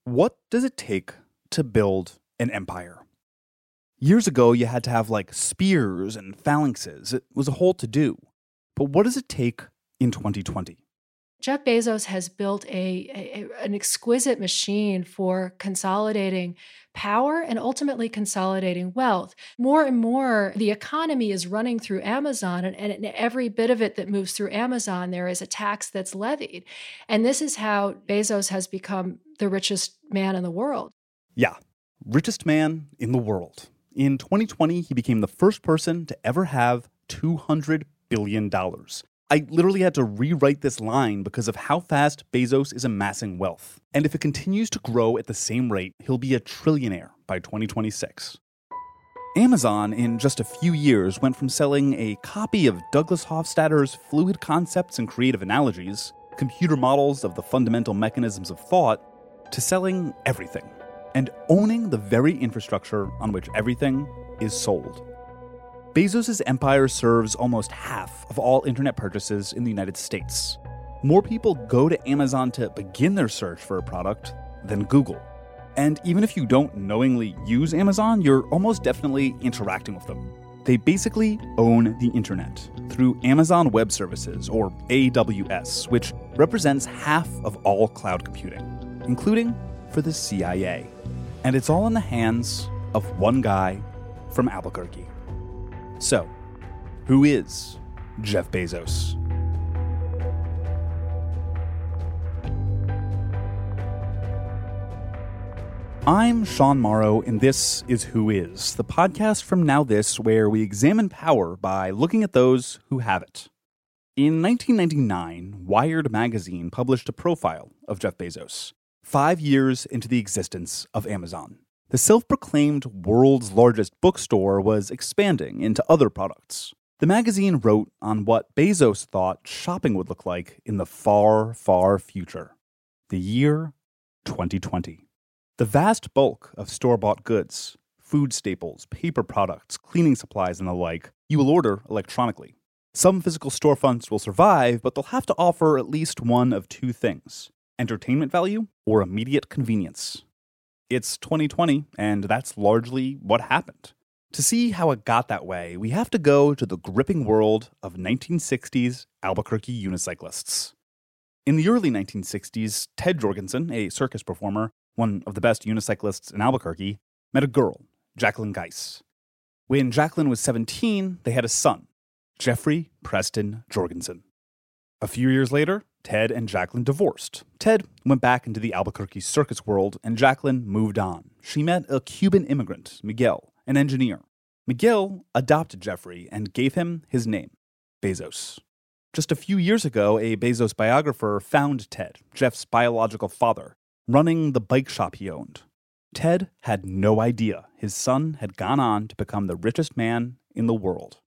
What does it take to build an empire? Years ago, you had to have spears and phalanxes. It was a whole to-do. But what does it take in 2020? Jeff Bezos has built an exquisite machine for consolidating power and ultimately consolidating wealth. More and more, the economy is running through Amazon, and every bit of it that moves through Amazon, there is a tax that's levied. And this is how Bezos has become the richest man in the world. Yeah, richest man in the world. In 2020, he became the first person to ever have $200 billion. I literally had to rewrite this line because of how fast Bezos is amassing wealth. And if it continues to grow at the same rate, he'll be a trillionaire by 2026. Amazon, in just a few years, went from selling a copy of Douglas Hofstadter's Fluid Concepts and Creative Analogies, computer models of the fundamental mechanisms of thought, to selling everything, and owning the very infrastructure on which everything is sold. Bezos' empire serves almost half of all internet purchases in the United States. More people go to Amazon to begin their search for a product than Google. And even if you don't knowingly use Amazon, you're almost definitely interacting with them. They basically own the internet through Amazon Web Services, or AWS, which represents half of all cloud computing, including for the CIA. And it's all in the hands of one guy from Albuquerque. So, who is Jeff Bezos? I'm Sean Morrow, and this is Who Is, the podcast from Now This, where we examine power by looking at those who have it. In 1999, Wired magazine published a profile of Jeff Bezos, 5 years into the existence of Amazon. The self-proclaimed world's largest bookstore was expanding into other products. The magazine wrote on what Bezos thought shopping would look like in the far, far future. The year 2020. The vast bulk of store-bought goods, food staples, paper products, cleaning supplies, and the like, you will order electronically. Some physical storefronts will survive, but they'll have to offer at least one of two things: entertainment value or immediate convenience. It's 2020, and that's largely what happened. To see how it got that way, we have to go to the gripping world of 1960s Albuquerque unicyclists. In the early 1960s, Ted Jorgensen, a circus performer, one of the best unicyclists in Albuquerque, met a girl, Jacqueline Geis. When Jacqueline was 17, they had a son, Jeffrey Preston Jorgensen. A few years later, Ted and Jacqueline divorced. Ted went back into the Albuquerque circus world, and Jacqueline moved on. She met a Cuban immigrant, Miguel, an engineer. Miguel adopted Jeffrey and gave him his name, Bezos. Just a few years ago, a Bezos biographer found Ted, Jeff's biological father, running the bike shop he owned. Ted had no idea his son had gone on to become the richest man in the world.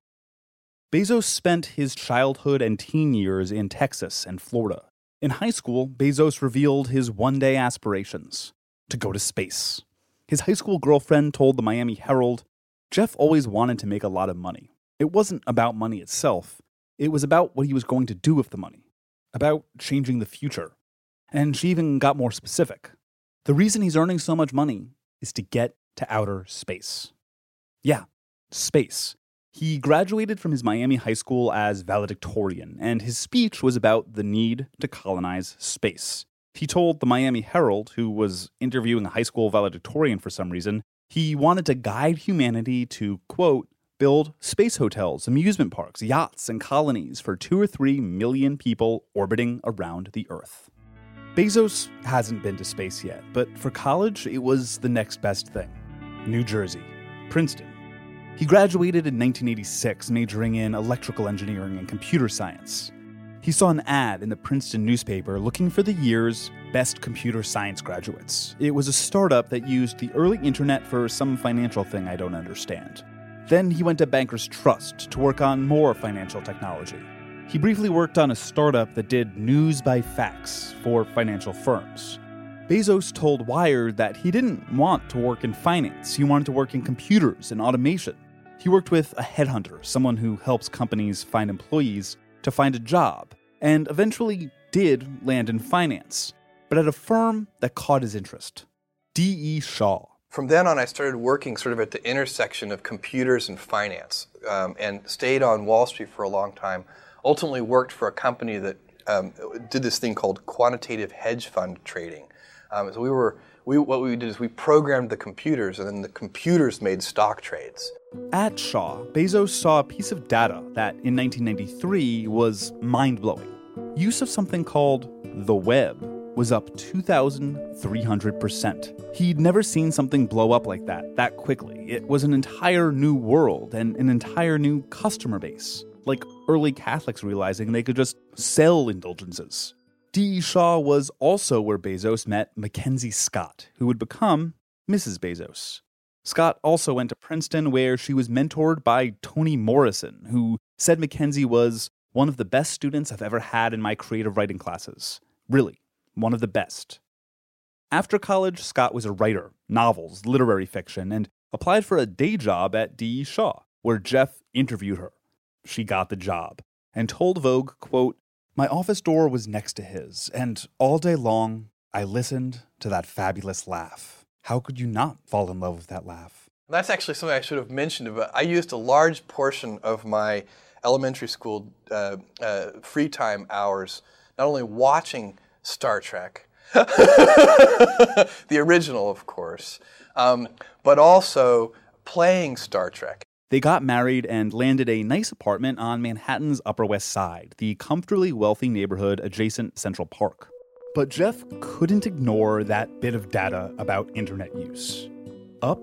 Bezos spent his childhood and teen years in Texas and Florida. In high school, Bezos revealed his one-day aspirations: to go to space. His high school girlfriend told the Miami Herald, Jeff always wanted to make a lot of money. It wasn't about money itself. It was about what he was going to do with the money, about changing the future. And she even got more specific. The reason he's earning so much money is to get to outer space. Yeah, space. He graduated from his Miami high school as valedictorian, and his speech was about the need to colonize space. He told the Miami Herald, who was interviewing a high school valedictorian for some reason, he wanted to guide humanity to, quote, build space hotels, amusement parks, yachts, and colonies for 2 or 3 million people orbiting around the Earth. Bezos hasn't been to space yet, but for college, it was the next best thing. New Jersey, Princeton. He graduated in 1986, majoring in electrical engineering and computer science. He saw an ad in the Princeton newspaper looking for the year's best computer science graduates. It was a startup that used the early internet for some financial thing I don't understand. Then he went to Bankers Trust to work on more financial technology. He briefly worked on a startup that did news by fax for financial firms. Bezos told Wired that he didn't want to work in finance. He wanted to work in computers and automation. He worked with a headhunter, someone who helps companies find employees to find a job, and eventually did land in finance, but at a firm that caught his interest, D.E. Shaw. From then on, I started working sort of at the intersection of computers and finance, and stayed on Wall Street for a long time. Ultimately worked for a company that did this thing called quantitative hedge fund trading. So what we did is we programmed the computers, and then the computers made stock trades. At Shaw, Bezos saw a piece of data that, in 1993, was mind-blowing. Use of something called the web was up 2,300%. He'd never seen something blow up like that quickly. It was an entire new world and an entire new customer base, like early Catholics realizing they could just sell indulgences. D.E. Shaw was also where Bezos met Mackenzie Scott, who would become Mrs. Bezos. Scott also went to Princeton, where she was mentored by Toni Morrison, who said Mackenzie was one of the best students I've ever had in my creative writing classes. Really, one of the best. After college, Scott was a writer, novels, literary fiction, and applied for a day job at D.E. Shaw, where Jeff interviewed her. She got the job, and told Vogue, quote, "My office door was next to his, and all day long, I listened to that fabulous laugh. How could you not fall in love with that laugh?" That's actually something I should have mentioned, but I used a large portion of my elementary school free time hours not only watching Star Trek, the original, of course, but also playing Star Trek. They got married and landed a nice apartment on Manhattan's Upper West Side, the comfortably wealthy neighborhood adjacent Central Park. But Jeff couldn't ignore that bit of data about internet use. Up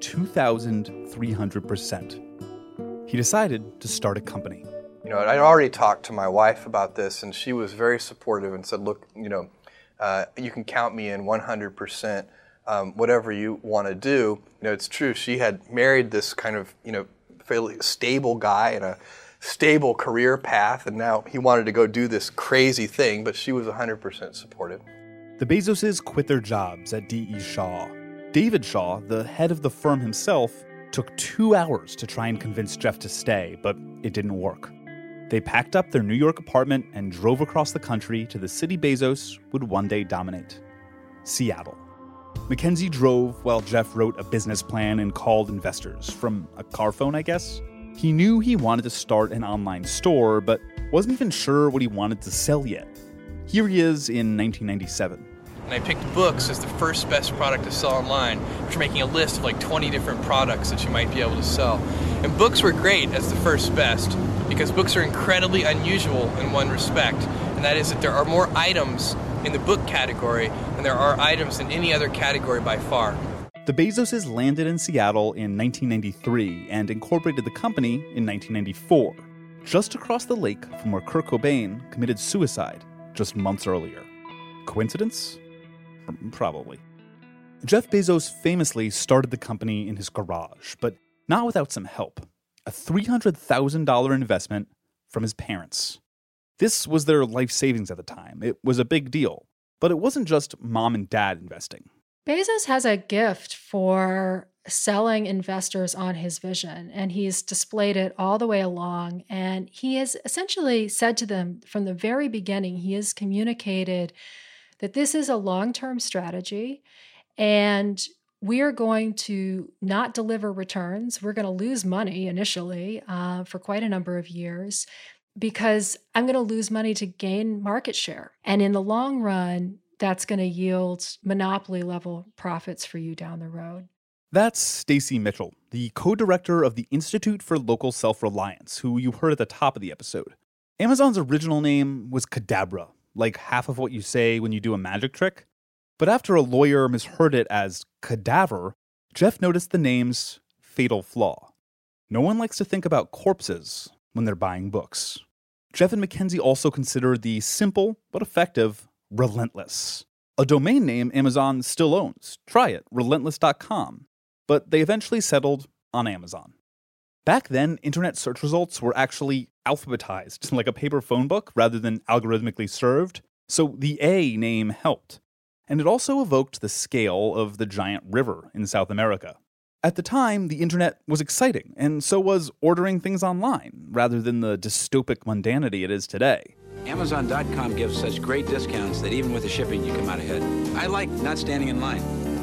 2,300%. He decided to start a company. You know, I'd already talked to my wife about this, and she was very supportive and said, look, you can count me in 100%, whatever you want to do. You know, it's true. She had married this kind of, fairly stable guy in a stable career path, and now he wanted to go do this crazy thing, but she was 100% supportive. The Bezoses quit their jobs at D.E. Shaw. David Shaw, the head of the firm himself, took 2 hours to try and convince Jeff to stay, but it didn't work. They packed up their New York apartment and drove across the country to the city Bezos would one day dominate, Seattle. Mackenzie drove while Jeff wrote a business plan and called investors from a car phone, I guess. He knew he wanted to start an online store, but wasn't even sure what he wanted to sell yet. Here he is in 1997. And I picked books as the first best product to sell online, after making a list of like 20 different products that you might be able to sell. And books were great as the first best, because books are incredibly unusual in one respect, and that is that there are more items in the book category than there are items in any other category by far. The Bezoses landed in Seattle in 1993 and incorporated the company in 1994, just across the lake from where Kurt Cobain committed suicide just months earlier. Coincidence? Probably. Jeff Bezos famously started the company in his garage, but not without some help. A $300,000 investment from his parents. This was their life savings at the time. It was a big deal. But it wasn't just mom and dad investing. Bezos has a gift for selling investors on his vision, and he's displayed it all the way along. And he has essentially said to them from the very beginning, he has communicated that this is a long-term strategy, and we are going to not deliver returns. We're going to lose money initially for quite a number of years, because I'm going to lose money to gain market share. And in the long run, that's going to yield monopoly level profits for you down the road. That's Stacy Mitchell, the co-director of the Institute for Local Self-Reliance, who you heard at the top of the episode. Amazon's original name was Cadabra, like half of what you say when you do a magic trick. But after a lawyer misheard it as cadaver, Jeff noticed the name's fatal flaw. No one likes to think about corpses when they're buying books. Jeff and Mackenzie also consider the simple but effective Relentless, a domain name Amazon still owns. Try it, relentless.com. But they eventually settled on Amazon. Back then, internet search results were actually alphabetized, like a paper phone book, rather than algorithmically served, so the A name helped. And it also evoked the scale of the giant river in South America. At the time, the internet was exciting, and so was ordering things online, rather than the dystopic mundanity it is today. Amazon.com gives such great discounts that even with the shipping, you come out ahead. I like not standing in line.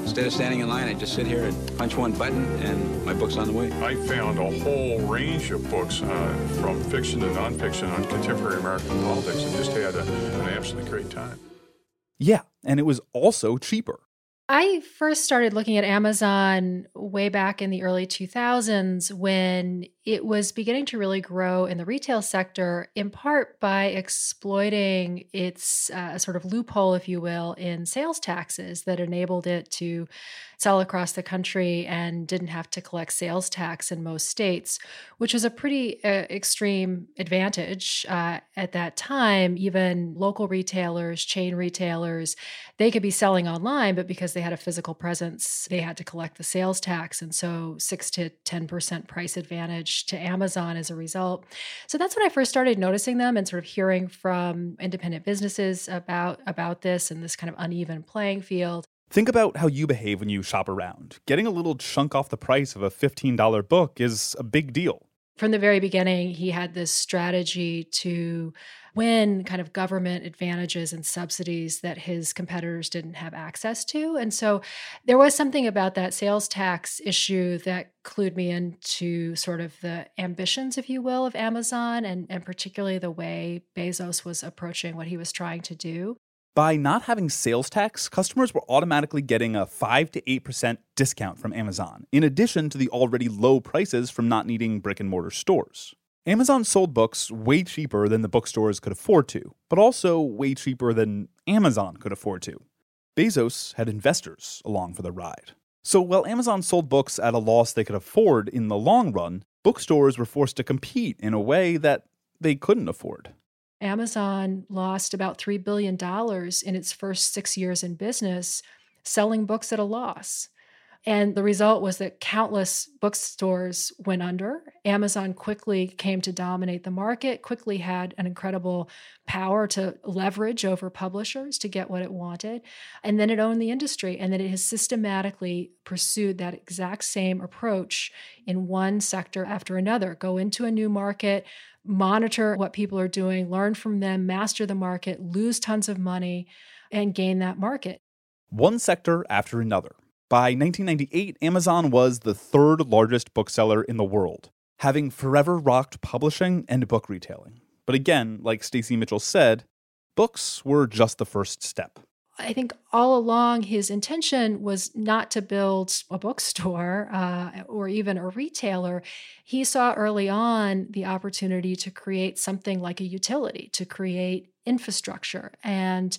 Instead of standing in line, I just sit here and punch one button, and my book's on the way. I found a whole range of books from fiction to nonfiction on contemporary American politics and just had an absolutely great time. Yeah, and it was also cheaper. I first started looking at Amazon way back in the early 2000s when it was beginning to really grow in the retail sector, in part by exploiting its sort of loophole, if you will, in sales taxes that enabled it to sell across the country and didn't have to collect sales tax in most states, which was a pretty extreme advantage at that time. Even local retailers, chain retailers, they could be selling online, but because they had a physical presence, they had to collect the sales tax. And so 6 to 10% price advantage to Amazon as a result. So that's when I first started noticing them and sort of hearing from independent businesses about this and this kind of uneven playing field. Think about how you behave when you shop around. Getting a little chunk off the price of a $15 book is a big deal. From the very beginning, he had this strategy to win kind of government advantages and subsidies that his competitors didn't have access to. And so there was something about that sales tax issue that clued me into sort of the ambitions, if you will, of Amazon and particularly the way Bezos was approaching what he was trying to do. By not having sales tax, customers were automatically getting a 5 to 8% discount from Amazon, in addition to the already low prices from not needing brick-and-mortar stores. Amazon sold books way cheaper than the bookstores could afford to, but also way cheaper than Amazon could afford to. Bezos had investors along for the ride. So while Amazon sold books at a loss they could afford in the long run, bookstores were forced to compete in a way that they couldn't afford. Amazon lost about $3 billion in its first 6 years in business, selling books at a loss. And the result was that countless bookstores went under. Amazon quickly came to dominate the market, quickly had an incredible power to leverage over publishers to get what it wanted. And then it owned the industry. And then it has systematically pursued that exact same approach in one sector after another. Go into a new market, monitor what people are doing, learn from them, master the market, lose tons of money, and gain that market. One sector after another. By 1998, Amazon was the third largest bookseller in the world, having forever rocked publishing and book retailing. But again, like Stacey Mitchell said, books were just the first step. I think all along his intention was not to build a bookstore or even a retailer. He saw early on the opportunity to create something like a utility, to create infrastructure. And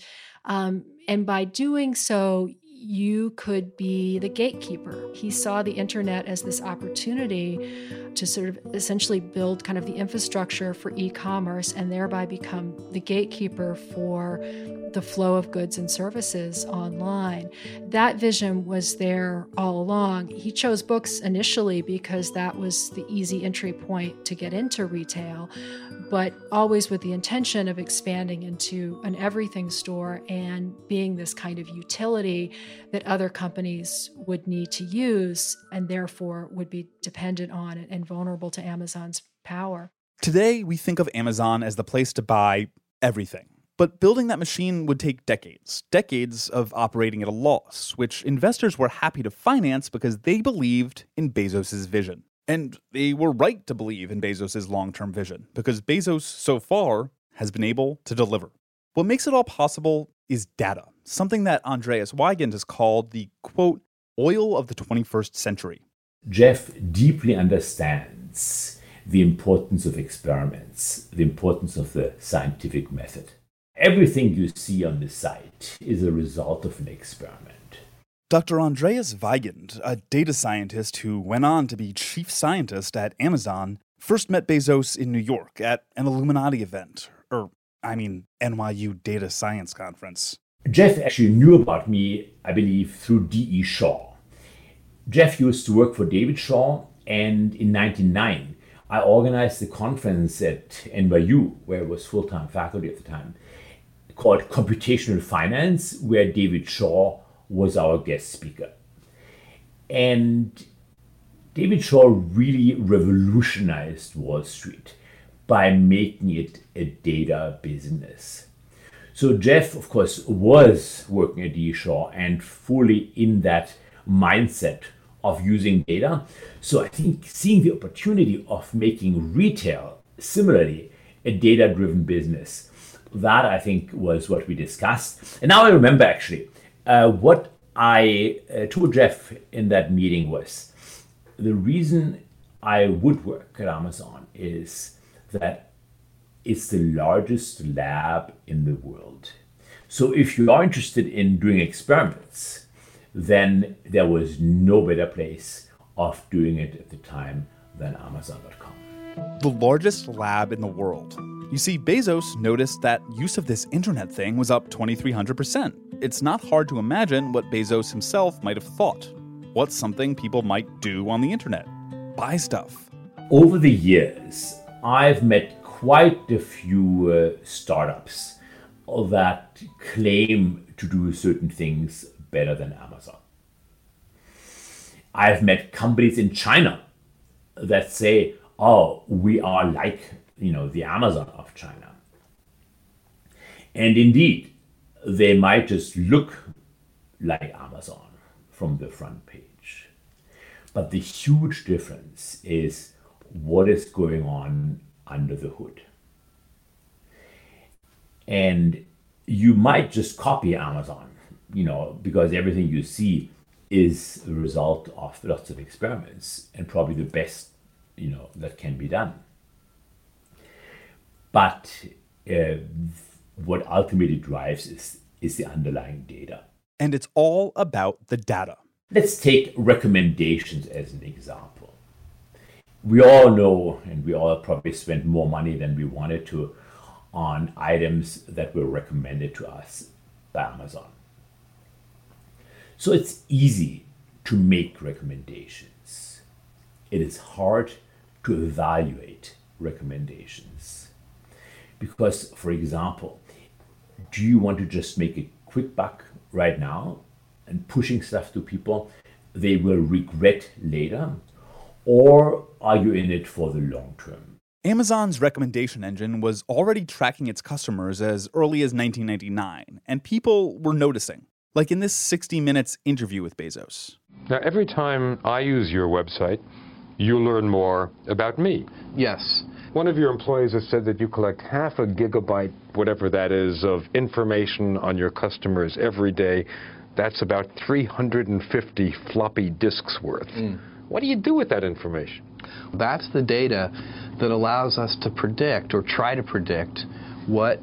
by doing so, you could be the gatekeeper. He saw the internet as this opportunity to sort of essentially build kind of the infrastructure for e-commerce and thereby become the gatekeeper for the flow of goods and services online. That vision was there all along. He chose books initially because that was the easy entry point to get into retail, but always with the intention of expanding into an everything store and being this kind of utility that other companies would need to use and therefore would be dependent on and vulnerable to Amazon's power. Today, we think of Amazon as the place to buy everything. But building that machine would take decades of operating at a loss, which investors were happy to finance because they believed in Bezos' vision. And they were right to believe in Bezos' long-term vision, because Bezos, so far, has been able to deliver. What makes it all possible is data, something that Andreas Weigand has called the, quote, oil of the 21st century. Jeff deeply understands the importance of experiments, the importance of the scientific method. Everything you see on the site is a result of an experiment. Dr. Andreas Weigand, a data scientist who went on to be chief scientist at Amazon, first met Bezos in New York at an Illuminati event, NYU Data Science Conference. Jeff actually knew about me, I believe, through D.E. Shaw. Jeff used to work for David Shaw, and in 1999, I organized a conference at NYU, where I was full-time faculty at the time, called Computational Finance, where David Shaw was our guest speaker. And David Shaw really revolutionized Wall Street by making it a data business. So Jeff, of course, was working at D.E. Shaw and fully in that mindset of using data. So I think seeing the opportunity of making retail similarly a data-driven business, that I think was what we discussed. And now I remember actually what I told Jeff in that meeting was the reason I would work at Amazon is that it's the largest lab in the world. So if you are interested in doing experiments, then there was no better place of doing it at the time than Amazon.com. The largest lab in the world. You see, Bezos noticed that use of this internet thing was up 2,300%. It's not hard to imagine what Bezos himself might have thought. What's something people might do on the internet? Buy stuff. Over the years, I've met quite a few startups that claim to do certain things better than Amazon. I've met companies in China that say, oh, we are like, the Amazon of China. And indeed, they might just look like Amazon from the front page. But the huge difference is what is going on under the hood. And you might just copy Amazon, because everything you see is a result of lots of experiments and probably the best, that can be done. But what ultimately drives is the underlying data. And it's all about the data. Let's take recommendations as an example. We all know, and we all probably spent more money than we wanted to on items that were recommended to us by Amazon. So it's easy to make recommendations. It is hard to evaluate recommendations. Because, for example, do you want to just make a quick buck right now and pushing stuff to people they will regret later? Or are you in it for the long term? Amazon's recommendation engine was already tracking its customers as early as 1999, and people were noticing, like in this 60 Minutes interview with Bezos. Now, every time I use your website, you learn more about me. Yes. One of your employees has said that you collect 0.5 gigabyte, whatever that is, of information on your customers every day. That's about 350 floppy disks worth. What do you do with that information? That's the data that allows us to predict or try to predict what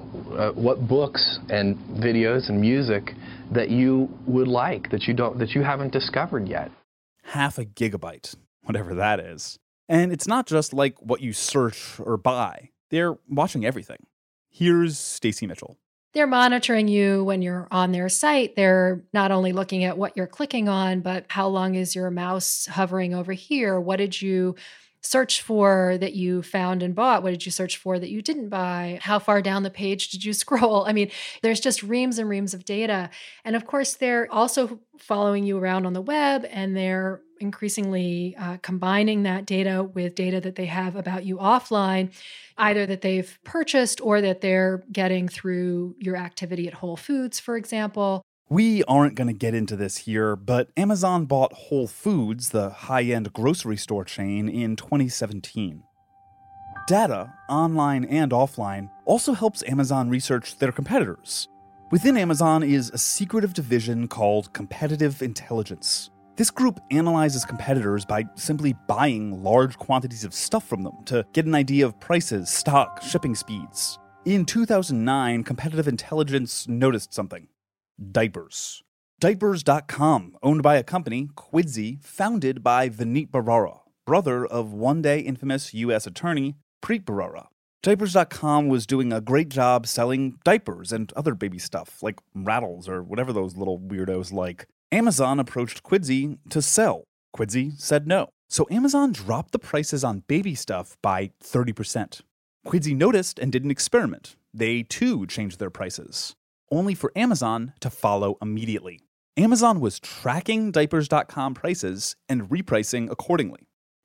books and videos and music that you would like that you haven't discovered yet. 0.5 gigabyte, whatever that is. And it's not just like what you search or buy. They're watching everything. Here's Stacy Mitchell. They're monitoring you when you're on their site. They're not only looking at what you're clicking on, but how long is your mouse hovering over here? What did you search for that you found and bought? What did you search for that you didn't buy? How far down the page did you scroll? I mean, there's just reams and reams of data. And of course, they're also following you around on the web, and they're increasingly combining that data with data that they have about you offline, either that they've purchased or that they're getting through your activity at Whole Foods, for example. We aren't going to get into this here, but Amazon bought Whole Foods, the high-end grocery store chain, in 2017. Data, online and offline, also helps Amazon research their competitors. Within Amazon is a secretive division called Competitive Intelligence. This group analyzes competitors by simply buying large quantities of stuff from them to get an idea of prices, stock, shipping speeds. In 2009, Competitive Intelligence noticed something. Diapers. Diapers.com, owned by a company, Quidsy, founded by Vineet Bharara, brother of one-day infamous U.S. attorney Preet Bharara. Diapers.com was doing a great job selling diapers and other baby stuff, like rattles or whatever those little weirdos like. Amazon approached Quidsy to sell. Quidsy said no. So Amazon dropped the prices on baby stuff by 30%. Quidsy noticed and did an experiment. They, too, changed their prices, only for Amazon to follow immediately. Amazon was tracking Diapers.com prices and repricing accordingly.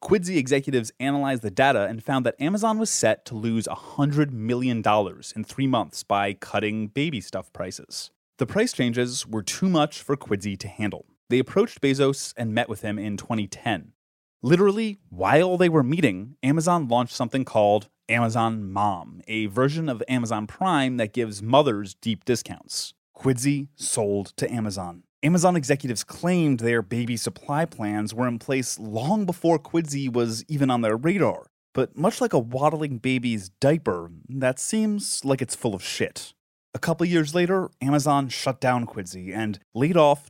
Quidsi executives analyzed the data and found that Amazon was set to lose $100 million in 3 months by cutting baby stuff prices. The price changes were too much for Quidsi to handle. They approached Bezos and met with him in 2010. Literally, while they were meeting, Amazon launched something called Amazon Mom, a version of Amazon Prime that gives mothers deep discounts. Quidsi sold to Amazon. Amazon executives claimed their baby supply plans were in place long before Quidsi was even on their radar. But much like a waddling baby's diaper, that seems like it's full of shit. A couple years later, Amazon shut down Quidsi and laid off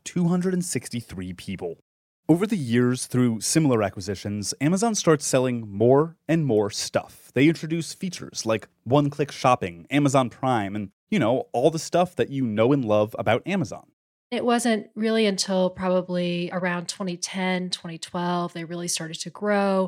263 people. Over the years, through similar acquisitions, Amazon starts selling more and more stuff. They introduce features like one-click shopping, Amazon Prime, and, all the stuff that you know and love about Amazon. It wasn't really until probably around 2010, 2012, they really started to grow.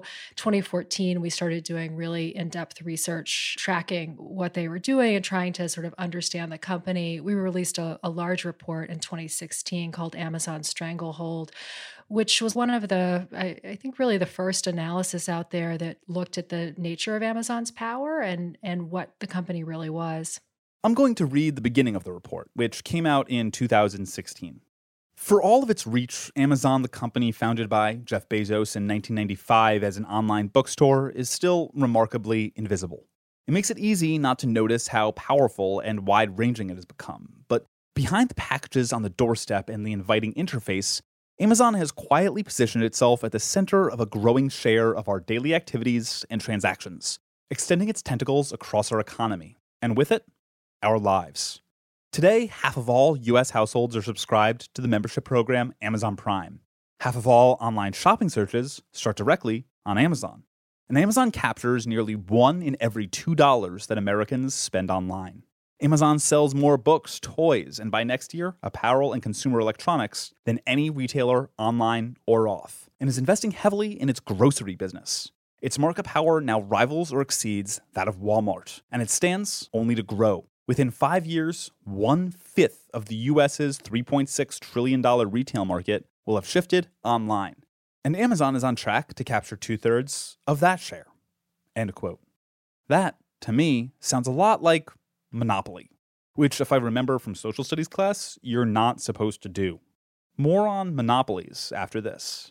2014, we started doing really in-depth research, tracking what they were doing and trying to sort of understand the company. We released a large report in 2016 called Amazon Stranglehold, which was one of the, I think really the first analysis out there that looked at the nature of Amazon's power and what the company really was. I'm going to read the beginning of the report, which came out in 2016. For all of its reach, Amazon, the company founded by Jeff Bezos in 1995 as an online bookstore, is still remarkably invisible. It makes it easy not to notice how powerful and wide-ranging it has become. But behind the packages on the doorstep and the inviting interface, Amazon has quietly positioned itself at the center of a growing share of our daily activities and transactions, extending its tentacles across our economy, and with it, our lives. Today, half of all U.S. households are subscribed to the membership program Amazon Prime. Half of all online shopping searches start directly on Amazon. And Amazon captures nearly 1 in every $2 that Americans spend online. Amazon sells more books, toys, and by next year, apparel and consumer electronics than any retailer online or off, and is investing heavily in its grocery business. Its market power now rivals or exceeds that of Walmart, and it stands only to grow. Within 5 years, 1/5 of the U.S.'s $3.6 trillion retail market will have shifted online. And Amazon is on track to capture 2/3 of that share. End quote. That, to me, sounds a lot like monopoly, which, if I remember from social studies class, you're not supposed to do. More on monopolies after this.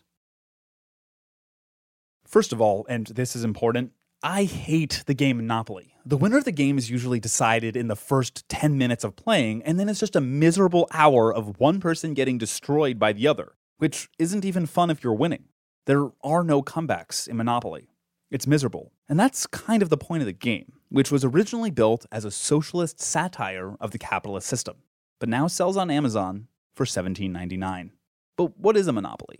First of all, and this is important, I hate the game Monopoly. The winner of the game is usually decided in the first 10 minutes of playing, and then it's just a miserable hour of one person getting destroyed by the other, which isn't even fun if you're winning. There are no comebacks in Monopoly. It's miserable. And that's kind of the point of the game, which was originally built as a socialist satire of the capitalist system, but now sells on Amazon for $17.99. But what is a monopoly?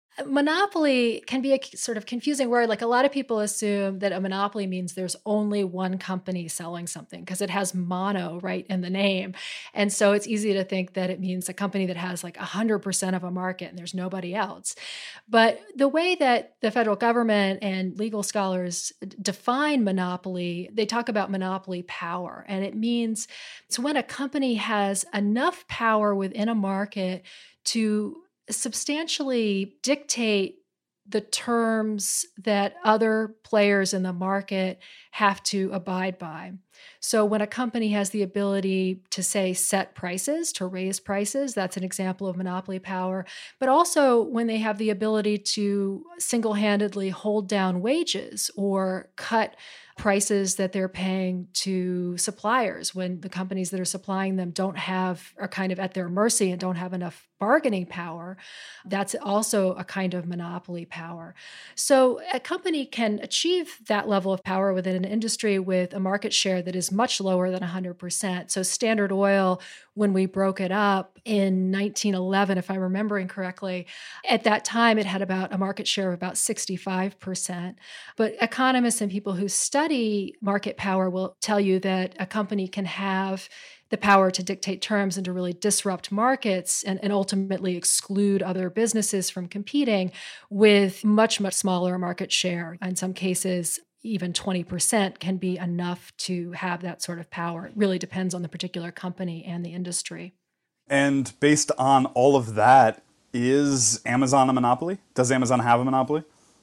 Monopoly can be a sort of confusing word. Like a lot of people assume that a monopoly means there's only one company selling something because it has mono right in the name. And so it's easy to think that it means a company that has like 100% of a market and there's nobody else. But the way that the federal government and legal scholars define monopoly, they talk about monopoly power. And it means it's when a company has enough power within a market to substantially dictate the terms that other players in the market have to abide by. So when a company has the ability to, say, set prices, to raise prices, that's an example of monopoly power. But also when they have the ability to single-handedly hold down wages or cut prices that they're paying to suppliers when the companies that are supplying them are kind of at their mercy and don't have enough bargaining power, that's also a kind of monopoly power. So a company can achieve that level of power within an industry with a market share that is much lower than 100%. So Standard Oil, when we broke it up in 1911, if I'm remembering correctly, at that time it had about a market share of about 65%. But economists and people who study market power will tell you that a company can have the power to dictate terms and to really disrupt markets and ultimately exclude other businesses from competing with much, much smaller market share. In some cases, even 20% can be enough to have that sort of power. It really depends on the particular company and the industry. And based on all of that, is Amazon a monopoly? Does Amazon have a monopoly?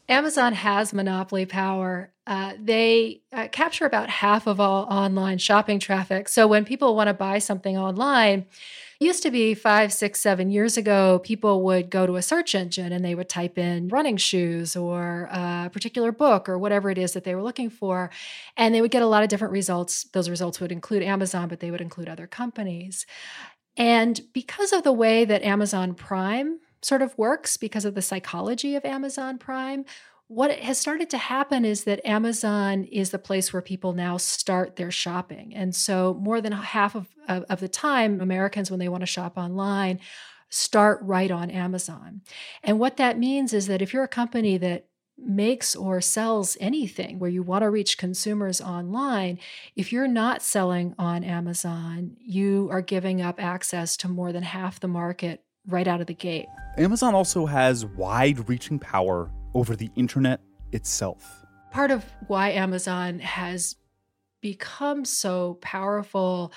Amazon has monopoly power. They capture about half of all online shopping traffic. So when people want to buy something online, it used to be 5, 6, 7 years ago, people would go to a search engine and they would type in running shoes or a particular book or whatever it is that they were looking for. And they would get a lot of different results. Those results would include Amazon, but they would include other companies. And because of the way that Amazon Prime sort of works, because of the psychology of Amazon Prime, what has started to happen is that Amazon is the place where people now start their shopping. And so more than half of the time, Americans, when they want to shop online, start right on Amazon. And what that means is that if you're a company that makes or sells anything where you want to reach consumers online, if you're not selling on Amazon, you are giving up access to more than half the market right out of the gate. Amazon also has wide-reaching power over the internet itself. Part of why Amazon has become so powerful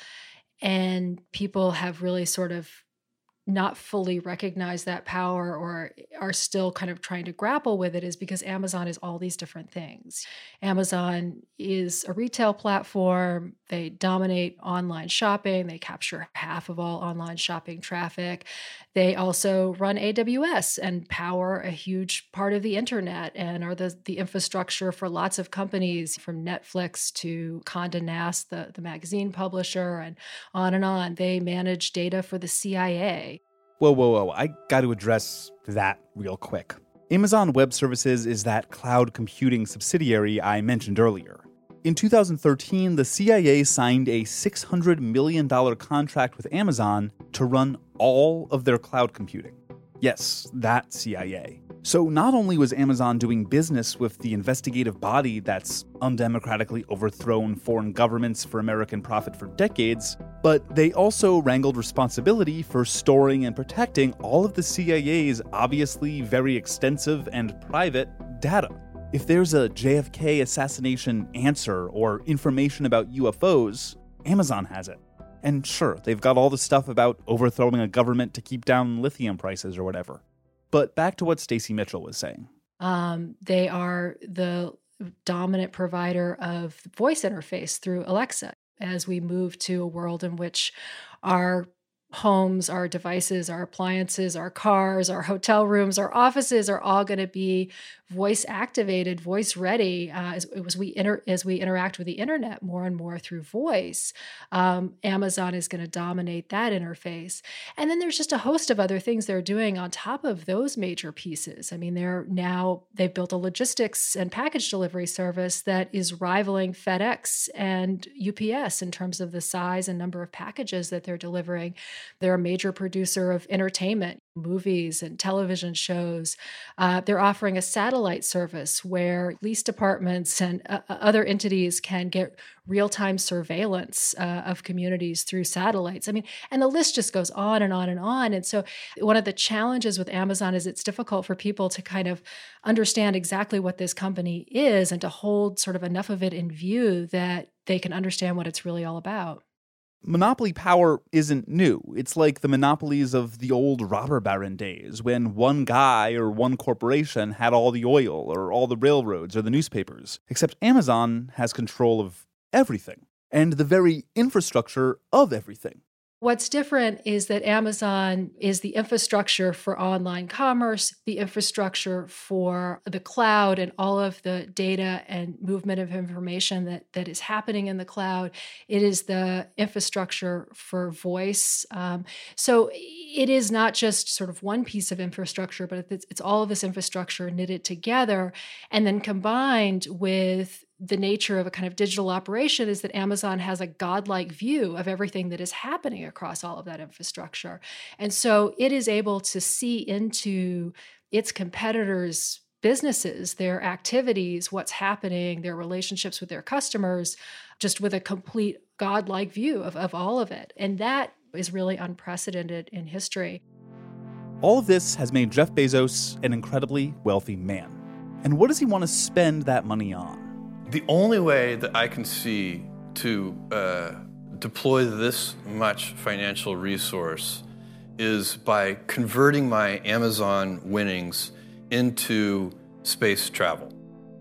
and people have really sort of not fully recognized that power or are still kind of trying to grapple with it is because Amazon is all these different things. Amazon is a retail platform. They dominate online shopping. They capture half of all online shopping traffic. They also run AWS and power a huge part of the internet and are the infrastructure for lots of companies, from Netflix to Condé Nast, the magazine publisher, and on and on. They manage data for the CIA. Whoa. I got to address that real quick. Amazon Web Services is that cloud computing subsidiary I mentioned earlier. In 2013, the CIA signed a $600 million contract with Amazon to run all of their cloud computing. Yes, that CIA. So not only was Amazon doing business with the investigative body that's undemocratically overthrown foreign governments for American profit for decades, but they also wrangled responsibility for storing and protecting all of the CIA's obviously very extensive and private data. If there's a JFK assassination answer or information about UFOs, Amazon has it. And sure, they've got all the stuff about overthrowing a government to keep down lithium prices or whatever. But back to what Stacey Mitchell was saying. They are the dominant provider of voice interface through Alexa. As we move to a world in which our homes, our devices, our appliances, our cars, our hotel rooms, our offices are all going to be voice activated, voice ready as we interact with the internet more and more through voice. Amazon is going to dominate that interface. And then there's just a host of other things they're doing on top of those major pieces. I mean, they've built a logistics and package delivery service that is rivaling FedEx and UPS in terms of the size and number of packages that they're delivering. They're a major producer of entertainment, movies and television shows. They're offering a satellite service where police departments and other entities can get real-time surveillance of communities through satellites. I mean, and the list just goes on and on and on. And so one of the challenges with Amazon is it's difficult for people to kind of understand exactly what this company is and to hold sort of enough of it in view that they can understand what it's really all about. Monopoly power isn't new. It's like the monopolies of the old robber baron days, when one guy or one corporation had all the oil or all the railroads or the newspapers. Except Amazon has control of everything, and the very infrastructure of everything. What's different is that Amazon is the infrastructure for online commerce, the infrastructure for the cloud and all of the data and movement of information that is happening in the cloud. It is the infrastructure for voice. So it is not just sort of one piece of infrastructure, but it's all of this infrastructure knitted together and then combined with the nature of a kind of digital operation is that Amazon has a godlike view of everything that is happening across all of that infrastructure. And so it is able to see into its competitors' businesses, their activities, what's happening, their relationships with their customers, just with a complete godlike view of all of it. And that is really unprecedented in history. All of this has made Jeff Bezos an incredibly wealthy man. And what does he want to spend that money on? The only way that I can see to deploy this much financial resource is by converting my Amazon winnings into space travel?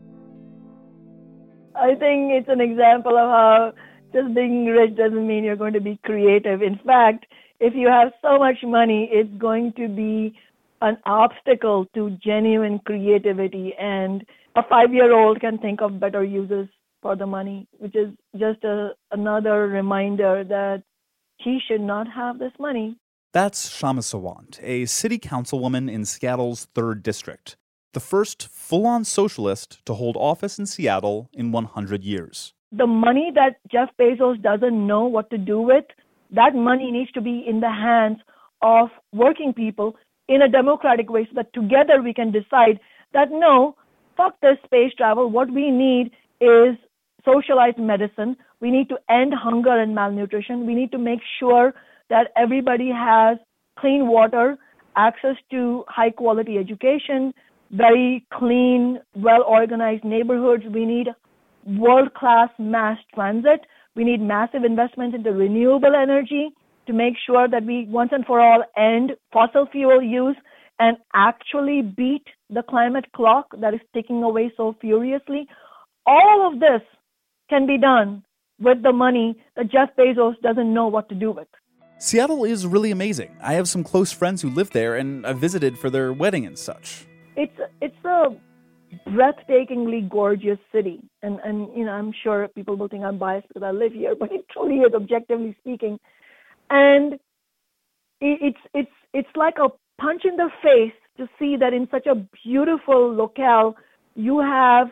I think it's an example of how just being rich doesn't mean you're going to be creative. In fact, if you have so much money, it's going to be an obstacle to genuine creativity. And a 5-year-old can think of better uses for the money, which is just another reminder that he should not have this money. That's Kshama Sawant, a city councilwoman in Seattle's 3rd District, the first full-on socialist to hold office in Seattle in 100 years. The money that Jeff Bezos doesn't know what to do with, that money needs to be in the hands of working people in a democratic way so that together we can decide that no, fuck this space travel. What we need is socialized medicine. We need to end hunger and malnutrition. We need to make sure that everybody has clean water, access to high quality education, very clean, well-organized neighborhoods. We need world-class mass transit. We need massive investments into renewable energy to make sure that we once and for all end fossil fuel use and actually beat the climate clock that is ticking away so furiously. All of this can be done with the money that Jeff Bezos doesn't know what to do with. Seattle is really amazing. I have some close friends who live there, and I've visited for their wedding and such. It's a breathtakingly gorgeous city, and you know, I'm sure people will think I'm biased because I live here, but it truly is, objectively speaking. And it's like a punch in the face to see that in such a beautiful locale you have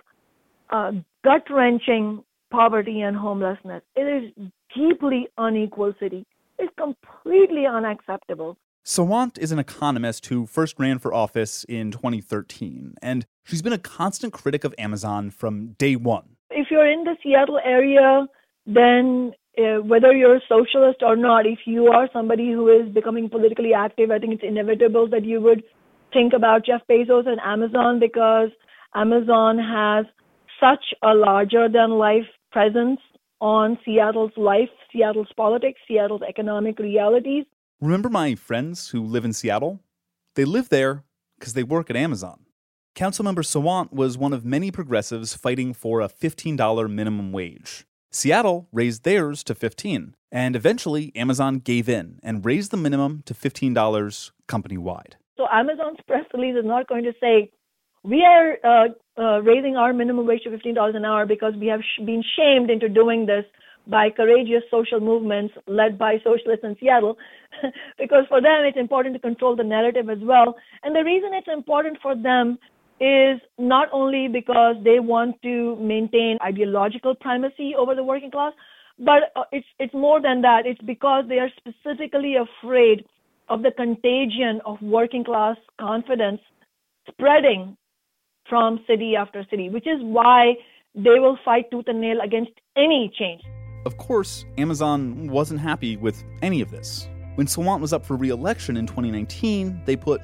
gut-wrenching poverty and homelessness. It is deeply unequal city. It's completely unacceptable. Sawant is an economist who first ran for office in 2013, and she's been a constant critic of Amazon from day one. If you're in the Seattle area, then whether you're a socialist or not, if you are somebody who is becoming politically active, I think it's inevitable that you would think about Jeff Bezos and Amazon, because Amazon has such a larger-than-life presence on Seattle's life, Seattle's politics, Seattle's economic realities. Remember my friends who live in Seattle? They live there because they work at Amazon. Councilmember Sawant was one of many progressives fighting for a $15 minimum wage. Seattle raised theirs to $15, and eventually Amazon gave in and raised the minimum to $15 company-wide. So Amazon's press release is not going to say, we are raising our minimum wage to $15 an hour because we have been shamed into doing this by courageous social movements led by socialists in Seattle, because for them it's important to control the narrative as well. And the reason it's important for them is not only because they want to maintain ideological primacy over the working class, but it's more than that. It's because they are specifically afraid of the contagion of working class confidence spreading from city after city, which is why they will fight tooth and nail against any change. Of course, Amazon wasn't happy with any of this. When Sawant was up for re-election in 2019, they put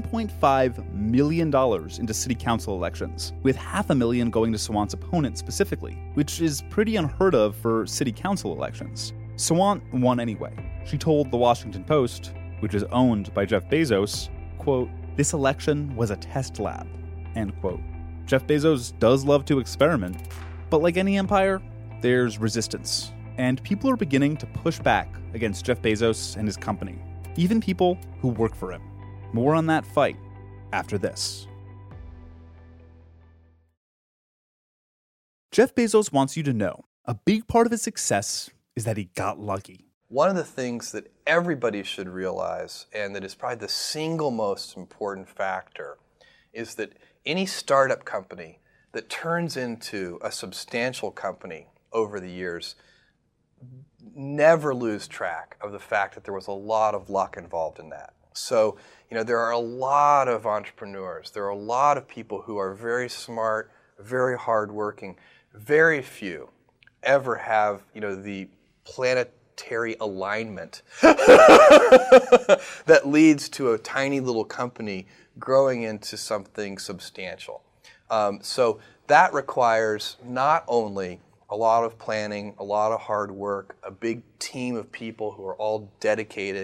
$1.5 million into city council elections, with $500,000 going to Sawant's opponent specifically, which is pretty unheard of for city council elections. Sawant won anyway. She told The Washington Post, which is owned by Jeff Bezos, quote, "This election was a test lab," end quote. Jeff Bezos does love to experiment, but like any empire, there's resistance. And people are beginning to push back against Jeff Bezos and his company, even people who work for him. More on that fight after this. Jeff Bezos wants you to know a big part of his success is that he got lucky. One of the things that everybody should realize, and that is probably the single most important factor, is that any startup company that turns into a substantial company over the years never lose track of the fact that there was a lot of luck involved in that. So, there are a lot of entrepreneurs. There are a lot of people who are very smart, very hardworking. Very few ever have, the planetary alignment that leads to a tiny little company growing into something substantial. So that requires not only a lot of planning, a lot of hard work, a big team of people who are all dedicated,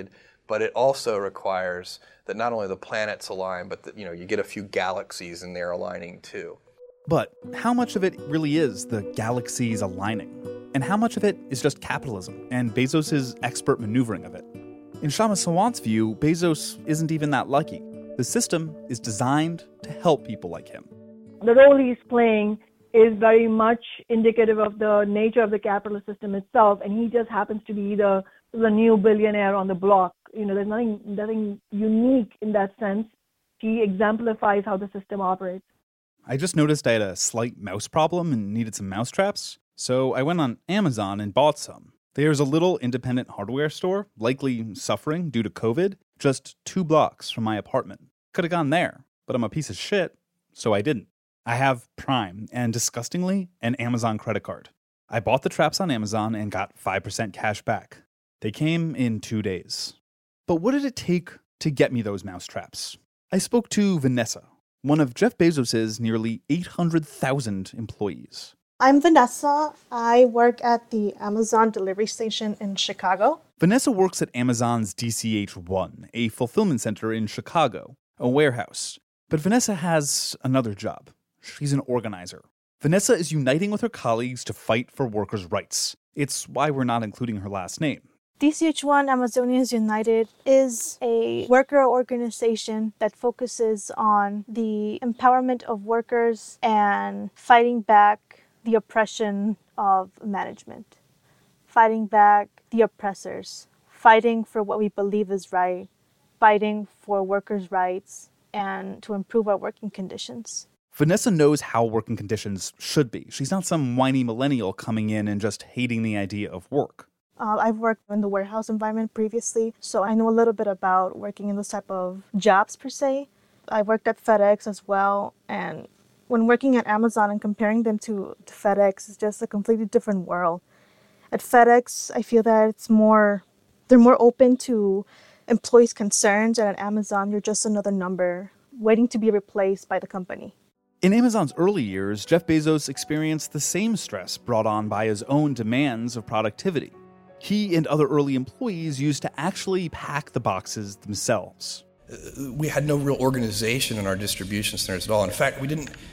but it also requires that not only the planets align, but that, you get a few galaxies in there aligning too. But how much of it really is the galaxies aligning? And how much of it is just capitalism and Bezos' expert maneuvering of it? In Shama Sawant's view, Bezos isn't even that lucky. The system is designed to help people like him. The role he's playing is very much indicative of the nature of the capitalist system itself, and he just happens to be the new billionaire on the block. There's nothing unique in that sense. He exemplifies how the system operates. I just noticed I had a slight mouse problem and needed some mouse traps, so I went on Amazon and bought some. There's a little independent hardware store, likely suffering due to COVID, just 2 blocks from my apartment. Could have gone there, but I'm a piece of shit, so I didn't. I have Prime and, disgustingly, an Amazon credit card. I bought the traps on Amazon and got 5% cash back. They came in 2 days. But what did it take to get me those mouse traps? I spoke to Vanessa, one of Jeff Bezos' nearly 800,000 employees. I'm Vanessa. I work at the Amazon delivery station in Chicago. Vanessa works at Amazon's DCH1, a fulfillment center in Chicago, a warehouse. But Vanessa has another job. She's an organizer. Vanessa is uniting with her colleagues to fight for workers' rights. It's why we're not including her last name. DCH1 Amazonians United is a worker organization that focuses on the empowerment of workers and fighting back the oppression of management, fighting back the oppressors, fighting for what we believe is right, fighting for workers' rights, and to improve our working conditions. Vanessa knows how working conditions should be. She's not some whiny millennial coming in and just hating the idea of work. I've worked in the warehouse environment previously, so I know a little bit about working in those type of jobs per se. I worked at FedEx as well, and when working at Amazon and comparing them to FedEx, it's just a completely different world. At FedEx, I feel that they're more open to employees' concerns, and at Amazon, you're just another number waiting to be replaced by the company. In Amazon's early years, Jeff Bezos experienced the same stress brought on by his own demands of productivity. He and other early employees used to actually pack the boxes themselves. We had no real organization in our distribution centers at all. In fact,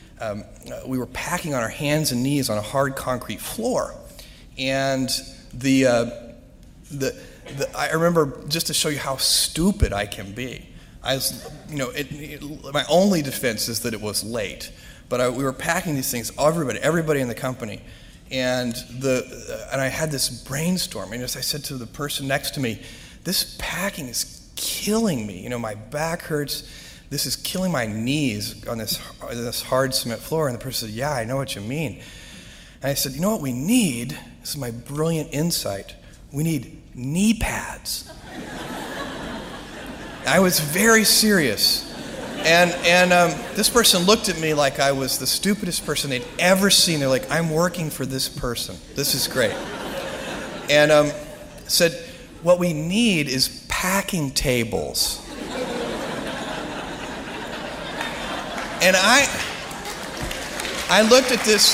we were packing on our hands and knees on a hard concrete floor. And I remember, just to show you how stupid I can be, my only defense is that it was late. But we were packing these things, everybody in the company. And I had this brainstorm, and as I said to the person next to me, this packing is killing me. My back hurts. This is killing my knees on this hard cement floor. And the person said, "Yeah, I know what you mean." And I said, "You know what we need? This is my brilliant insight. We need knee pads." I was very serious. And this person looked at me like I was the stupidest person they'd ever seen. They're like, "I'm working for this person. This is great." And said, "What we need is packing tables." And I looked at this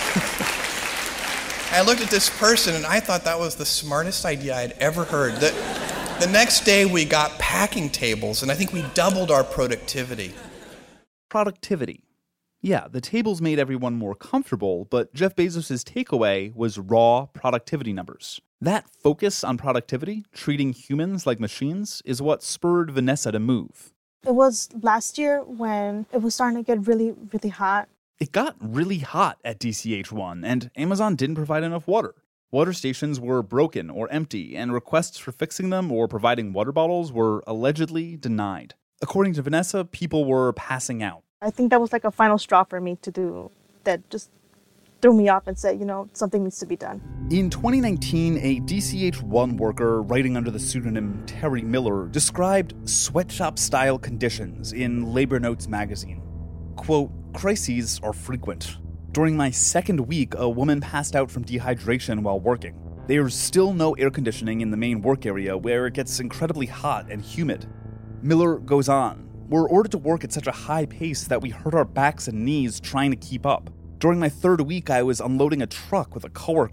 person, and I thought that was the smartest idea I'd ever heard. The next day we got packing tables, and I think we doubled our productivity. Productivity. Yeah, the tables made everyone more comfortable, but Jeff Bezos' takeaway was raw productivity numbers. That focus on productivity, treating humans like machines, is what spurred Vanessa to move. It was last year when it was starting to get really, really hot. It got really hot at DCH1, and Amazon didn't provide enough water. Water stations were broken or empty, and requests for fixing them or providing water bottles were allegedly denied. According to Vanessa, people were passing out. I think that was like a final straw for me to do that just threw me off and said, something needs to be done. In 2019, a DCH1 worker writing under the pseudonym Terry Miller described sweatshop-style conditions in Labor Notes magazine. Quote, "Crises are frequent. During my second week, a woman passed out from dehydration while working. There's still no air conditioning in the main work area where it gets incredibly hot and humid." Miller goes on, "We're ordered to work at such a high pace that we hurt our backs and knees trying to keep up. During my third week, I was unloading a truck with a coworker.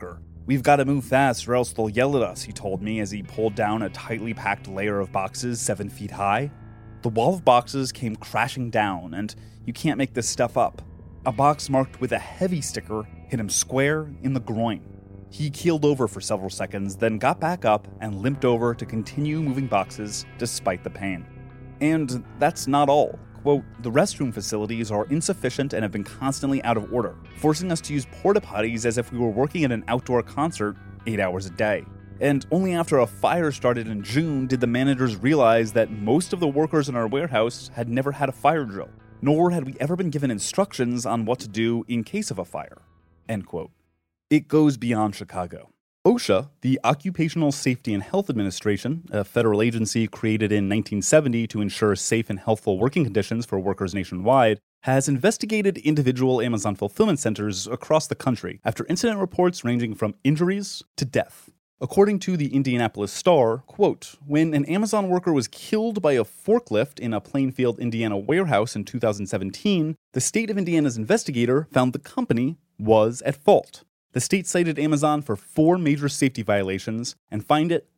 "We've got to move fast or else they'll yell at us," he told me as he pulled down a tightly packed layer of boxes 7 feet high. The wall of boxes came crashing down, and you can't make this stuff up. A box marked with a heavy sticker hit him square in the groin. He keeled over for several seconds, then got back up and limped over to continue moving boxes despite the pain. And that's not all. Quote, "The restroom facilities are insufficient and have been constantly out of order, forcing us to use porta potties as if we were working at an outdoor concert 8 hours a day. And only after a fire started in June did the managers realize that most of the workers in our warehouse had never had a fire drill, nor had we ever been given instructions on what to do in case of a fire." End quote. It goes beyond Chicago. OSHA, the Occupational Safety and Health Administration, a federal agency created in 1970 to ensure safe and healthful working conditions for workers nationwide, has investigated individual Amazon fulfillment centers across the country after incident reports ranging from injuries to death. According to the Indianapolis Star, quote, "When an Amazon worker was killed by a forklift in a Plainfield, Indiana warehouse in 2017, the state of Indiana's investigator found the company was at fault. The state cited Amazon for 4 major safety violations and fined it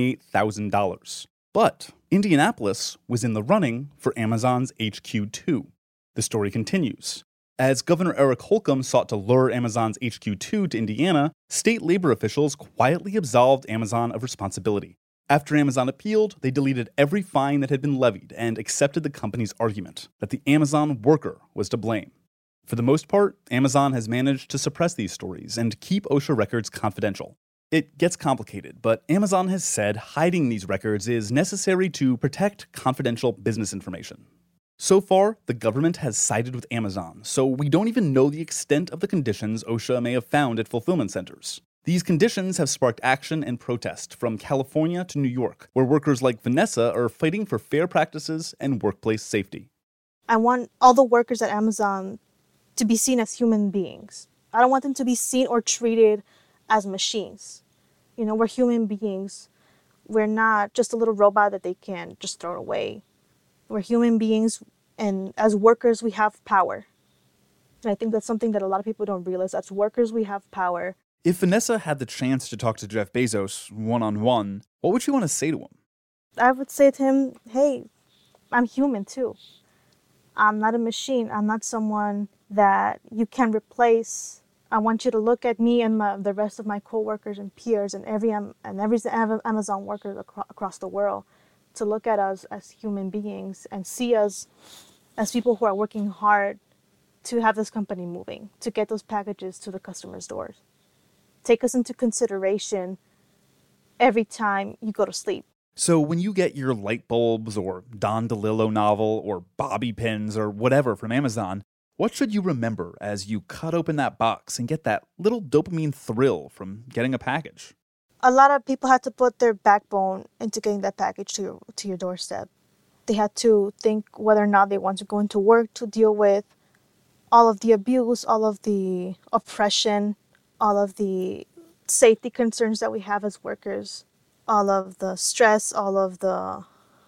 $28,000. But Indianapolis was in the running for Amazon's HQ2. The story continues. As Governor Eric Holcomb sought to lure Amazon's HQ2 to Indiana, state labor officials quietly absolved Amazon of responsibility. After Amazon appealed, they deleted every fine that had been levied and accepted the company's argument that the Amazon worker was to blame. For the most part, Amazon has managed to suppress these stories and keep OSHA records confidential. It gets complicated, but Amazon has said hiding these records is necessary to protect confidential business information. So far, the government has sided with Amazon, so we don't even know the extent of the conditions OSHA may have found at fulfillment centers. These conditions have sparked action and protest from California to New York, where workers like Vanessa are fighting for fair practices and workplace safety. I want all the workers at Amazon to be seen as human beings. I don't want them to be seen or treated as machines. You know, we're human beings. We're not just a little robot that they can just throw away. We're human beings, and as workers, we have power. And I think that's something that a lot of people don't realize. As workers, we have power. If Vanessa had the chance to talk to Jeff Bezos one-on-one, what would you want to say to him? I would say to him, hey, I'm human too. I'm not a machine. I'm not someone that you can replace. I want you to look at me and the rest of my coworkers and peers and every Amazon worker across the world to look at us as human beings and see us as people who are working hard to have this company moving, to get those packages to the customers' doors. Take us into consideration every time you go to sleep. So when you get your light bulbs or Don DeLillo novel or bobby pins or whatever from Amazon, what should you remember as you cut open that box and get that little dopamine thrill from getting a package? A lot of people had to put their backbone into getting that package to your doorstep. They had to think whether or not they want to go into work to deal with all of the abuse, all of the oppression, all of the safety concerns that we have as workers, all of the stress, all of the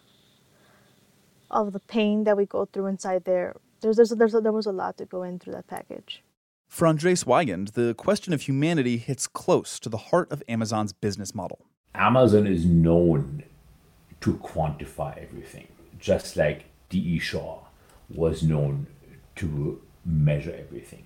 pain that we go through inside there. There was a lot to go in through that package. For Andres Weigand, the question of humanity hits close to the heart of Amazon's business model. Amazon is known to quantify everything, just like D.E. Shaw was known to measure everything.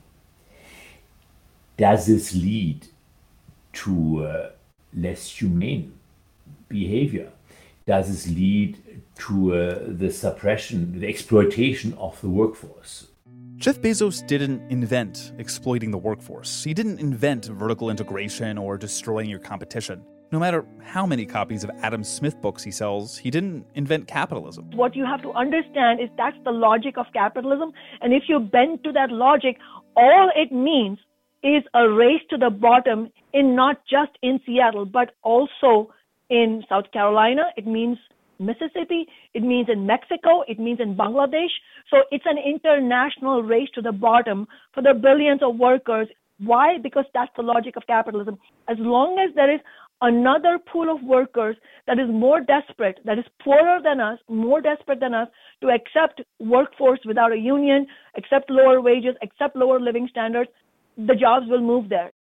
Does this lead to less humane behavior? Does this lead to the suppression, the exploitation of the workforce? Jeff Bezos didn't invent exploiting the workforce. He didn't invent vertical integration or destroying your competition. No matter how many copies of Adam Smith books he sells, he didn't invent capitalism. What you have to understand is that's the logic of capitalism. And if you bend to that logic, all it means is a race to the bottom in not just in Seattle, but also in South Carolina. It means Mississippi, it means in Mexico, it means in Bangladesh. So it's an international race to the bottom for the billions of workers. Why? Because that's the logic of capitalism. As long as there is another pool of workers that is more desperate, that is poorer than us, more desperate than us, to accept workforce without a union, accept lower wages, accept lower living standards, the jobs will move there.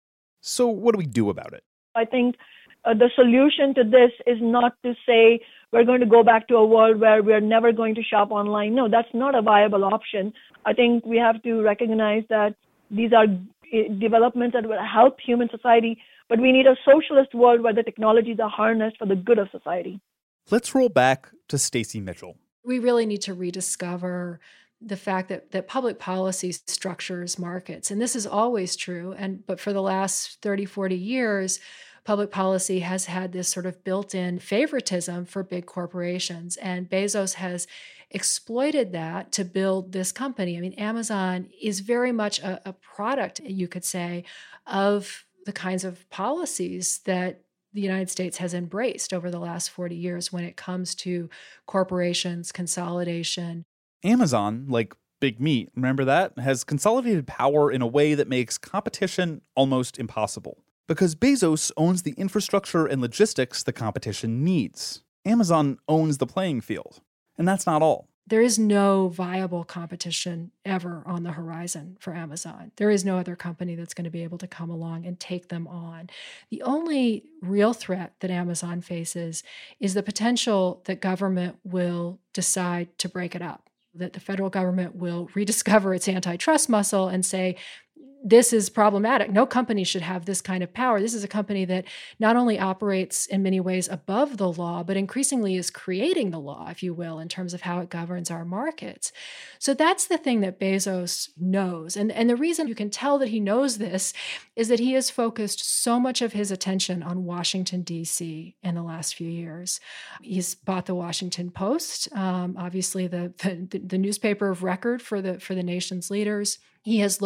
So what do we do about it? I think the solution to this is not to say we're going to go back to a world where we're never going to shop online. No, that's not a viable option. I think we have to recognize that these are developments that will help human society, but we need a socialist world where the technologies are harnessed for the good of society. Let's roll back to Stacy Mitchell. We really need to rediscover the fact that public policy structures markets. And this is always true. But for the last 30, 40 years, public policy has had this sort of built-in favoritism for big corporations. And Bezos has exploited that to build this company. I mean, Amazon is very much a product, you could say, of the kinds of policies that the United States has embraced over the last 40 years when it comes to corporations, consolidation. Amazon, like Big Meat, remember that, has consolidated power in a way that makes competition almost impossible. Because Bezos owns the infrastructure and logistics the competition needs. Amazon owns the playing field. And that's not all. There is no viable competition ever on the horizon for Amazon. There is no other company that's going to be able to come along and take them on. The only real threat that Amazon faces is the potential that government will decide to break it up, that the federal government will rediscover its antitrust muscle and say, this is problematic. No company should have this kind of power. This is a company that not only operates in many ways above the law, but increasingly is creating the law, if you will, in terms of how it governs our markets. So that's the thing that Bezos knows. And the reason you can tell that he knows this is that he has focused so much of his attention on Washington, D.C. in the last few years. He's bought the Washington Post, obviously the newspaper of record for the nation's leaders. He has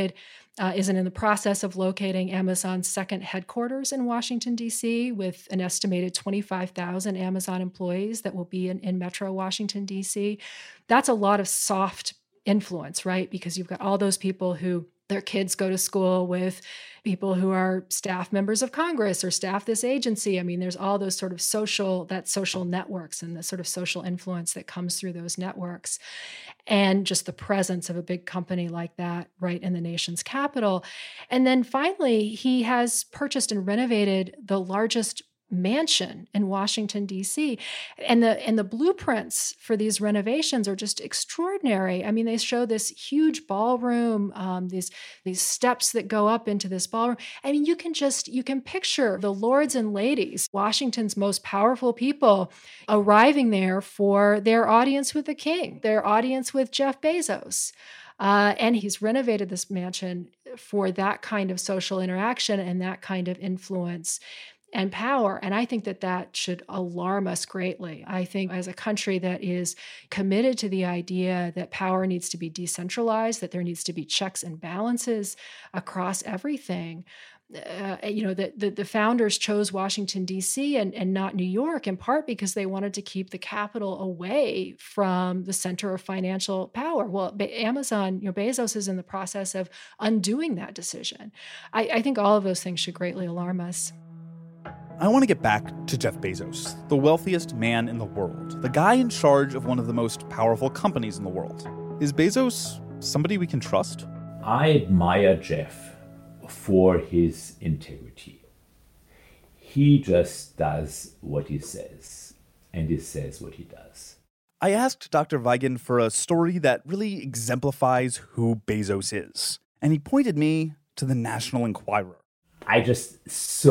is in the process of locating Amazon's second headquarters in Washington, D.C., with an estimated 25,000 Amazon employees that will be in Metro Washington, D.C. That's a lot of soft influence, right? Because you've got all those people who their kids go to school with, people who are staff members of Congress or staff this agency. I mean, there's all those sort of social networks and the sort of social influence that comes through those networks. And just the presence of a big company like that right in the nation's capital. And then finally, he has purchased and renovated the largest mansion in Washington, D.C. And the blueprints for these renovations are just extraordinary. I mean, they show this huge ballroom, these steps that go up into this ballroom. I mean, you can picture the lords and ladies, Washington's most powerful people, arriving there for their audience with the king, their audience with Jeff Bezos. And he's renovated this mansion for that kind of social interaction and that kind of influence and power. And I think that should alarm us greatly. I think as a country that is committed to the idea that power needs to be decentralized, that there needs to be checks and balances across everything, the founders chose Washington, D.C. and not New York, in part because they wanted to keep the capital away from the center of financial power. Well, Amazon, Bezos is in the process of undoing that decision. I think all of those things should greatly alarm us. I want to get back to Jeff Bezos, the wealthiest man in the world, the guy in charge of one of the most powerful companies in the world. Is Bezos somebody we can trust? I admire Jeff for his integrity. He just does what he says, and he says what he does. I asked Dr. Vigen for a story that really exemplifies who Bezos is, and he pointed me to the National Enquirer. I just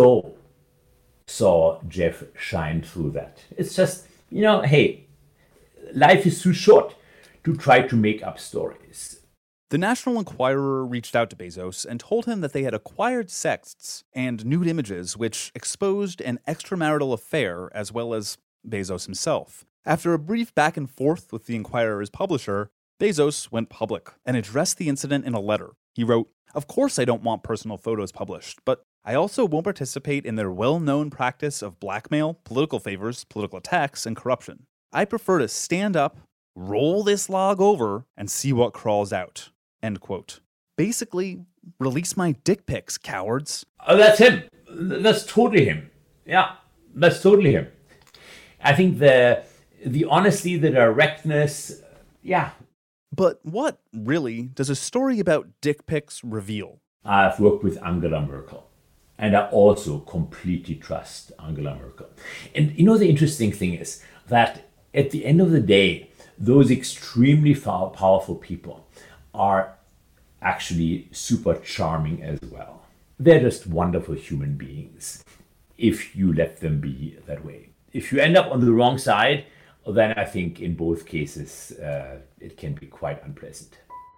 saw Jeff shine through that. It's just, hey, life is too short to try to make up stories. The National Enquirer reached out to Bezos and told him that they had acquired sexts and nude images which exposed an extramarital affair as well as Bezos himself. After a brief back and forth with the Enquirer's publisher, Bezos went public and addressed the incident in a letter. He wrote, "Of course I don't want personal photos published, but I also won't participate in their well-known practice of blackmail, political favors, political attacks, and corruption. I prefer to stand up, roll this log over, and see what crawls out." End quote. Basically, release my dick pics, cowards. Oh, that's him. That's totally him. Yeah, that's totally him. I think the honesty, the directness, yeah. But what, really, does a story about dick pics reveal? I've worked with Angela Merkel. And I also completely trust Angela Merkel. And the interesting thing is that at the end of the day, those extremely powerful people are actually super charming as well. They're just wonderful human beings if you let them be that way. If you end up on the wrong side, then I think in both cases it can be quite unpleasant.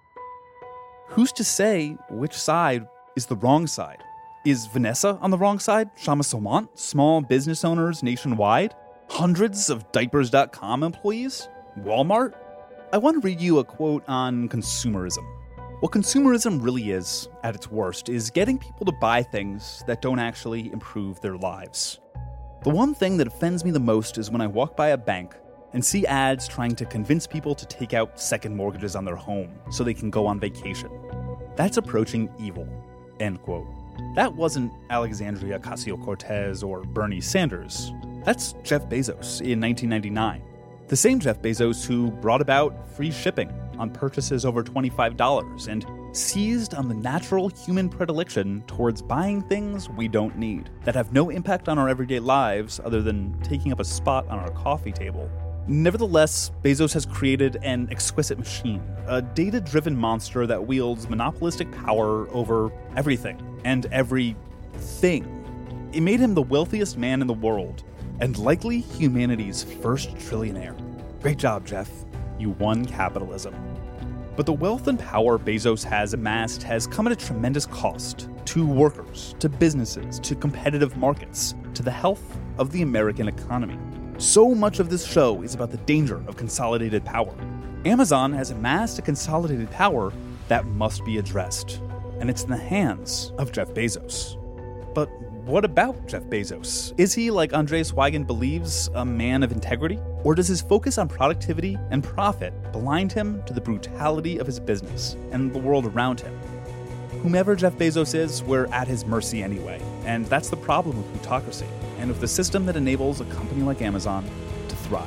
Who's to say which side is the wrong side? Is Vanessa on the wrong side? Shama Sawant? Small business owners nationwide? Hundreds of Diapers.com employees? Walmart? I want to read you a quote on consumerism. What consumerism really is, at its worst, is getting people to buy things that don't actually improve their lives. The one thing that offends me the most is when I walk by a bank and see ads trying to convince people to take out second mortgages on their home so they can go on vacation. That's approaching evil. End quote. That wasn't Alexandria Ocasio-Cortez or Bernie Sanders. That's Jeff Bezos in 1999. The same Jeff Bezos who brought about free shipping on purchases over $25 and seized on the natural human predilection towards buying things we don't need, that have no impact on our everyday lives other than taking up a spot on our coffee table. Nevertheless, Bezos has created an exquisite machine, a data-driven monster that wields monopolistic power over everything and everything. It made him the wealthiest man in the world, and likely humanity's first trillionaire. Great job, Jeff. You won capitalism. But the wealth and power Bezos has amassed has come at a tremendous cost to workers, to businesses, to competitive markets, to the health of the American economy. So much of this show is about the danger of consolidated power. Amazon has amassed a consolidated power that must be addressed, and it's in the hands of Jeff Bezos. But what about Jeff Bezos? Is he, like Andreas Weigand believes, a man of integrity? Or does his focus on productivity and profit blind him to the brutality of his business and the world around him? Whomever Jeff Bezos is, we're at his mercy anyway, and that's the problem with plutocracy, and with the system that enables a company like Amazon to thrive.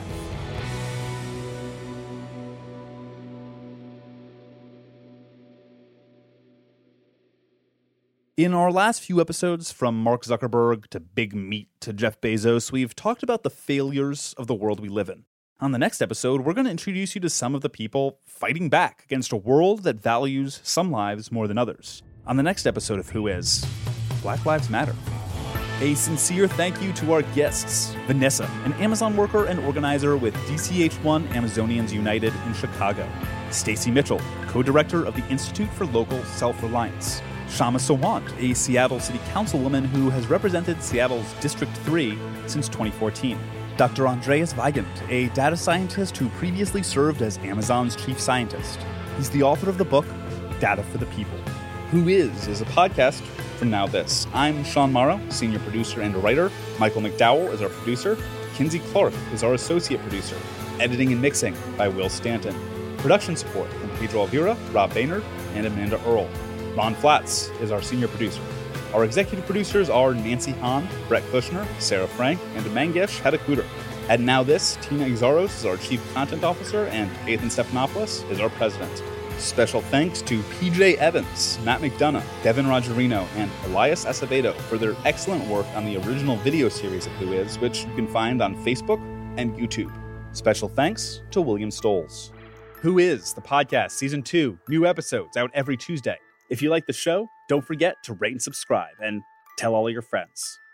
In our last few episodes, from Mark Zuckerberg to Big Meat to Jeff Bezos, we've talked about the failures of the world we live in. On the next episode, we're going to introduce you to some of the people fighting back against a world that values some lives more than others. On the next episode of Who Is, Black Lives Matter. A sincere thank you to our guests, Vanessa, an Amazon worker and organizer with DCH1 Amazonians United in Chicago. Stacy Mitchell, co-director of the Institute for Local Self-Reliance. Shama Sawant, a Seattle City Councilwoman who has represented Seattle's District 3 since 2014. Dr. Andreas Weigand, a data scientist who previously served as Amazon's chief scientist. He's the author of the book, Data for the People. Who Is a podcast from Now This. I'm Sean Morrow, senior producer and writer. Michael McDowell is our producer. Kinsey Clark is our associate producer. Editing and mixing by Will Stanton. Production support from Pedro Alvira, Rob Baynard, and Amanda Earle. Ron Flatz is our senior producer. Our executive producers are Nancy Hahn, Brett Kushner, Sarah Frank, and Mangesh Hadakuder. At Now This, Tina Exaros is our chief content officer, and Ethan Stephanopoulos is our president. Special thanks to PJ Evans, Matt McDonough, Devin Rogerino, and Elias Acevedo for their excellent work on the original video series of Who Is, which you can find on Facebook and YouTube. Special thanks to William Stoles. Who Is, the podcast, Season 2, new episodes out every Tuesday. If you like the show, don't forget to rate and subscribe, and tell all your friends.